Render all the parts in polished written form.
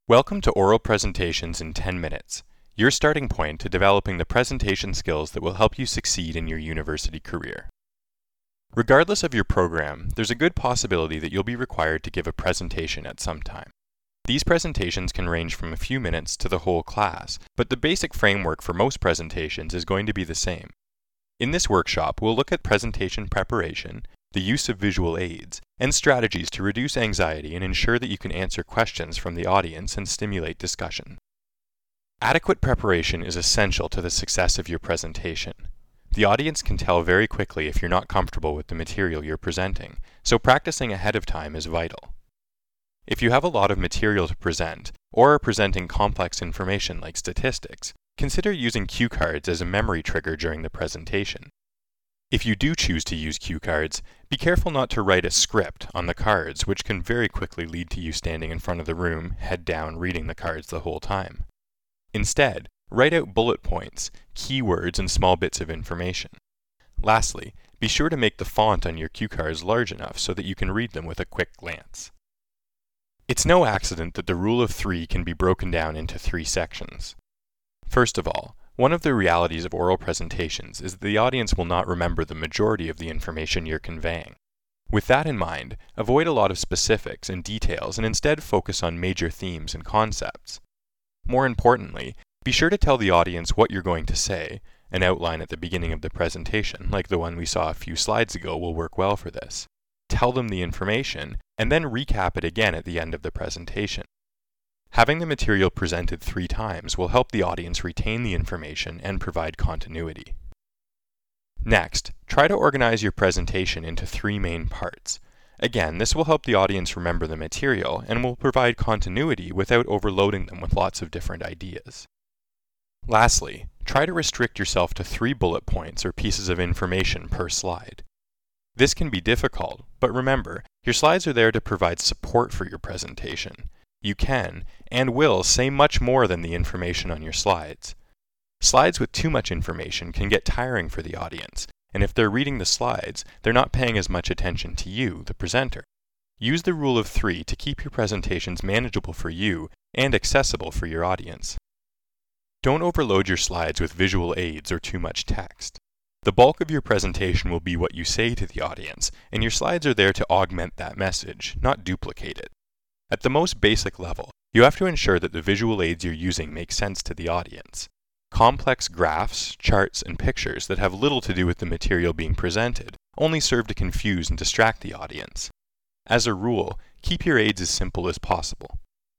Welcome to Oral Presentations in 10 Minutes, your starting point to developing the presentation skills that will help you succeed in your university career. Regardless of your program, there's a good possibility that you'll be required to give a presentation at some time. These presentations can range from a few minutes to the whole class, but the basic framework for most presentations is going to be the same. In this workshop, we'll look at presentation preparation, the use of visual aids, and strategies to reduce anxiety and ensure that you can answer questions from the audience and stimulate discussion. Adequate preparation is essential to the success of your presentation. The audience can tell very quickly if you're not comfortable with the material you're presenting, so practicing ahead of time is vital. If you have a lot of material to present, or are presenting complex information like statistics, consider using cue cards as a memory trigger during the presentation. If you do choose to use cue cards, be careful not to write a script on the cards, which can very quickly lead to you standing in front of the room, head down, reading the cards the whole time. Instead, write out bullet points, keywords, and small bits of information. Lastly, be sure to make the font on your cue cards large enough so that you can read them with a quick glance. It's no accident that the rule of 3 can be broken down into 3 sections. First of all, one of the realities of oral presentations is that the audience will not remember the majority of the information you're conveying. With that in mind, avoid a lot of specifics and details and instead focus on major themes and concepts. More importantly, be sure to tell the audience what you're going to say. An outline at the beginning of the presentation, like the one we saw a few slides ago, will work well for this. Tell them the information, and then recap it again at the end of the presentation. Having the material presented 3 times will help the audience retain the information and provide continuity. Next, try to organize your presentation into 3 main parts. Again, this will help the audience remember the material and will provide continuity without overloading them with lots of different ideas. Lastly, try to restrict yourself to 3 bullet points or pieces of information per slide. This can be difficult, but remember, your slides are there to provide support for your presentation. You can, and will, say much more than the information on your slides. Slides with too much information can get tiring for the audience, and if they're reading the slides, they're not paying as much attention to you, the presenter. Use the rule of 3 to keep your presentations manageable for you and accessible for your audience. Don't overload your slides with visual aids or too much text. The bulk of your presentation will be what you say to the audience, and your slides are there to augment that message, not duplicate it. At the most basic level, you have to ensure that the visual aids you're using make sense to the audience. Complex graphs, charts, and pictures that have little to do with the material being presented only serve to confuse and distract the audience. As a rule, keep your aids as simple as possible.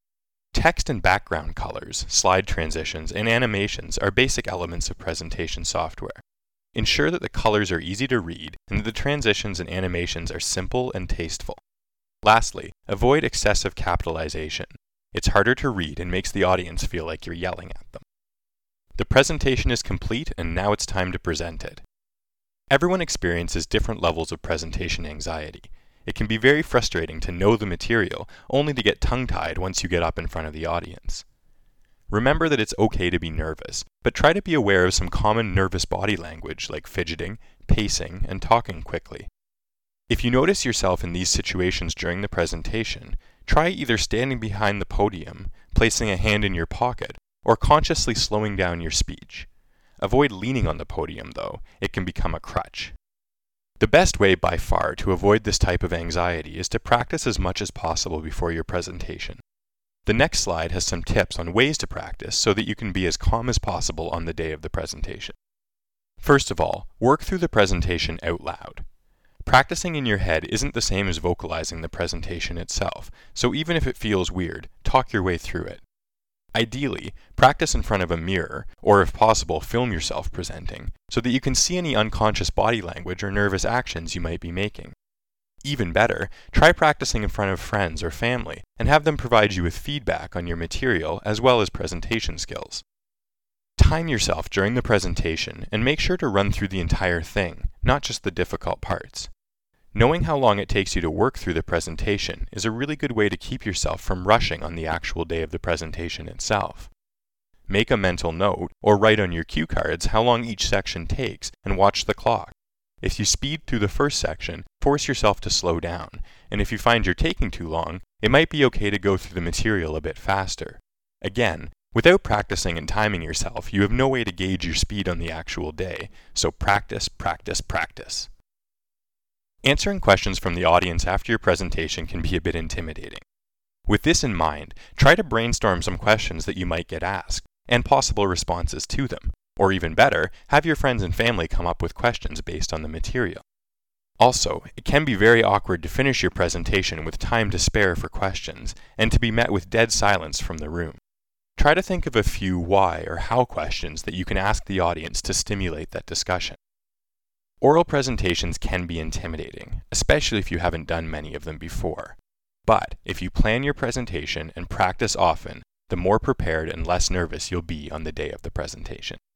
Text and background colors, slide transitions, and animations are basic elements of presentation software. Ensure that the colors are easy to read and that the transitions and animations are simple and tasteful. Lastly, avoid excessive capitalization. It's harder to read and makes the audience feel like you're yelling at them. The presentation is complete and now it's time to present it. Everyone experiences different levels of presentation anxiety. It can be very frustrating to know the material, only to get tongue-tied once you get up in front of the audience. Remember that it's okay to be nervous, but try to be aware of some common nervous body language like fidgeting, pacing, and talking quickly. If you notice yourself in these situations during the presentation, try either standing behind the podium, placing a hand in your pocket, or consciously slowing down your speech. Avoid leaning on the podium though, it can become a crutch. The best way by far to avoid this type of anxiety is to practice as much as possible before your presentation. The next slide has some tips on ways to practice so that you can be as calm as possible on the day of the presentation. First of all, work through the presentation out loud. Practicing in your head isn't the same as vocalizing the presentation itself, so even if it feels weird, talk your way through it. Ideally, practice in front of a mirror, or if possible, film yourself presenting, so that you can see any unconscious body language or nervous actions you might be making. Even better, try practicing in front of friends or family, and have them provide you with feedback on your material as well as presentation skills. Time yourself during the presentation and make sure to run through the entire thing, not just the difficult parts. Knowing how long it takes you to work through the presentation is a really good way to keep yourself from rushing on the actual day of the presentation itself. Make a mental note or write on your cue cards how long each section takes and watch the clock. If you speed through the first section, force yourself to slow down, and if you find you're taking too long, it might be okay to go through the material a bit faster. Again, without practicing and timing yourself, you have no way to gauge your speed on the actual day, so practice, practice, practice. Answering questions from the audience after your presentation can be a bit intimidating. With this in mind, try to brainstorm some questions that you might get asked, and possible responses to them. Or even better, have your friends and family come up with questions based on the material. Also, it can be very awkward to finish your presentation with time to spare for questions, and to be met with dead silence from the room. Try to think of a few why or how questions that you can ask the audience to stimulate that discussion. Oral presentations can be intimidating, especially if you haven't done many of them before. But if you plan your presentation and practice often, the more prepared and less nervous you'll be on the day of the presentation.